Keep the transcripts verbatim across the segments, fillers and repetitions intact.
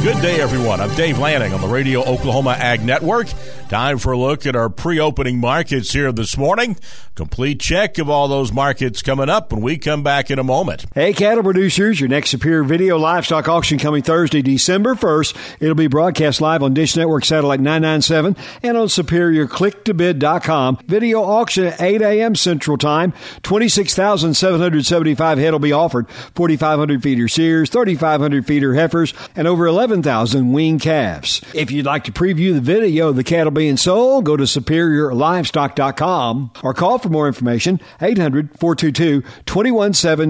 Good day, everyone. I'm Dave Lanning on the Radio Oklahoma Ag Network. Time for a look at our pre-opening markets here this morning. Complete check of all those markets coming up when we come back in a moment. Hey, cattle producers, your next Superior Video Livestock Auction coming Thursday, December first. It'll be broadcast live on Dish Network Satellite nine ninety-seven and on superior click to bid dot com. Video auction at eight a.m. Central Time. twenty-six thousand seven hundred seventy-five head will be offered. forty-five hundred feeder steers, thirty-five hundred feeder heifers, and over eleven thousand weaned calves. If you'd like to preview the video of the cattle being sold, go to superior livestock dot com or call for more information, eight hundred, four two two, two one one seven.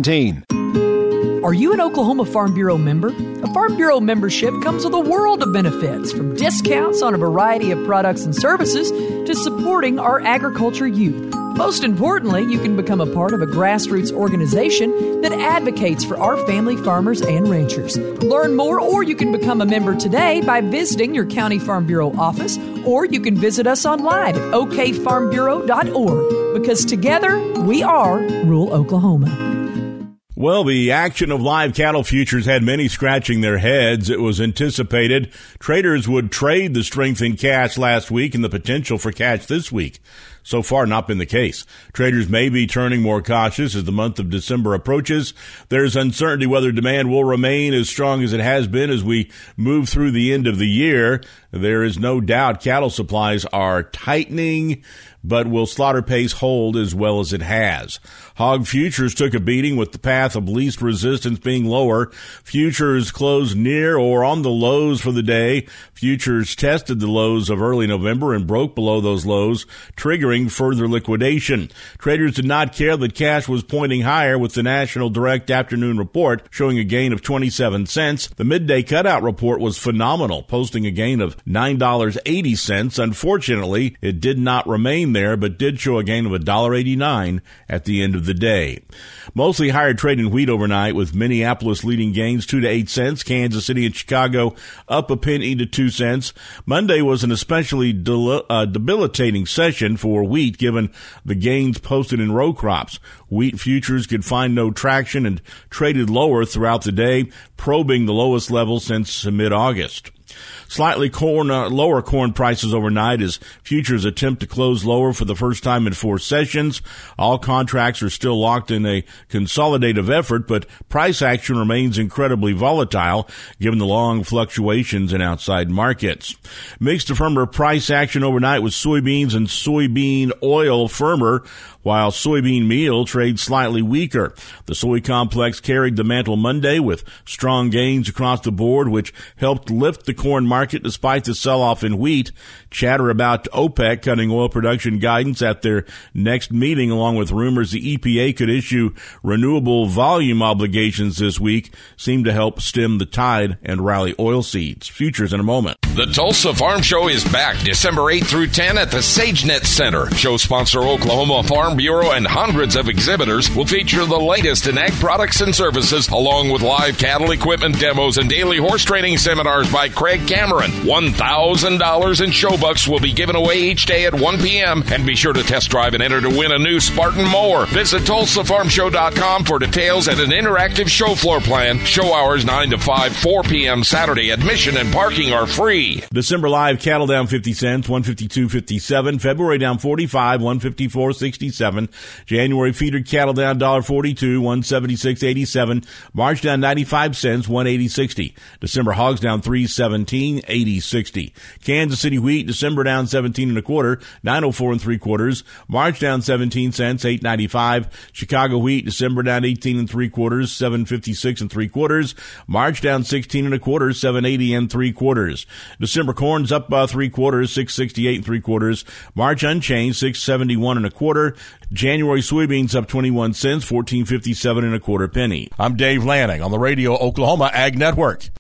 Are you an Oklahoma Farm Bureau member? A Farm Bureau membership comes with a world of benefits, from discounts on a variety of products and services to supporting our agriculture youth. Most importantly, you can become a part of a grassroots organization that advocates for our family farmers and ranchers. Learn more, or you can become a member today by visiting your County Farm Bureau office, or you can visit us online at o k farm bureau dot org, because together we are rural Oklahoma. Well, the action of live cattle futures had many scratching their heads. It was anticipated traders would trade the strength in cash last week and the potential for cash this week. So far, not been the case. Traders may be turning more cautious as the month of December approaches. There's uncertainty whether demand will remain as strong as it has been as we move through the end of the year. There is no doubt cattle supplies are tightening, but will slaughter pace hold as well as it has? Hog futures took a beating with the path of least resistance being lower. Futures closed near or on the lows for the day. Futures tested the lows of early November and broke below those lows, triggering further liquidation. Traders did not care that cash was pointing higher, with the National Direct Afternoon Report showing a gain of twenty-seven cents. The midday cutout report was phenomenal, posting a gain of nine dollars and eighty cents. Unfortunately, it did not remain there, but did show a gain of one dollar and eighty-nine cents at the end of the day. Mostly higher trade in wheat overnight, with Minneapolis leading gains two to eight cents, Kansas City and Chicago up a penny to two cents. Monday was an especially del- uh, debilitating session for wheat, given the gains posted in row crops. Wheat futures could find no traction and traded lower throughout the day, probing the lowest level since mid-August. Slightly corn, uh, lower corn prices overnight as futures attempt to close lower for the first time in four sessions. All contracts are still locked in a consolidative effort, but price action remains incredibly volatile given the long fluctuations in outside markets. Mixed to firmer price action overnight with soybeans and soybean oil firmer, while soybean meal trades slightly weaker. The soy complex carried the mantle Monday with strong gains across the board, which helped lift the corn market despite the sell-off in wheat. Chatter about OPEC cutting oil production guidance at their next meeting, along with rumors the E P A could issue renewable volume obligations this week, seemed to help stem the tide and rally oilseeds. Futures in a moment. The Tulsa Farm Show is back December eighth through tenth at the SageNet Center. Show sponsor Oklahoma Farm Bureau and hundreds of exhibitors will feature the latest in ag products and services, along with live cattle equipment demos and daily horse training seminars by Craig Cameron. one thousand dollars in show bucks will be given away each day at one p.m. And be sure to test drive and enter to win a new Spartan mower. Visit Tulsa Farm Show dot com for details and an interactive show floor plan. Show hours nine to five, four p.m. Saturday. Admission and parking are free. December live cattle down fifty cents, one fifty-two fifty-seven. February down forty-five, one fifty-four sixty-seven. January feeder cattle down one forty-two, one seventy-six eighty-seven. March down ninety-five cents, one eighty sixty. December hogs down three seventeen, eighty sixty. Kansas City wheat December down seventeen and a quarter, nine oh four and three quarters. March down seventeen cents, eight ninety-five. Chicago wheat December down eighteen and three quarters, seven fifty-six and three quarters. March down sixteen and a quarter, seven eighty and three quarters. December corn's up uh, three quarters, six sixty-eight and three quarters. March unchanged, six seventy-one and a quarter. January soybeans up twenty-one cents, fourteen fifty-seven and a quarter penny. I'm Dave Lanning on the Radio Oklahoma Ag Network.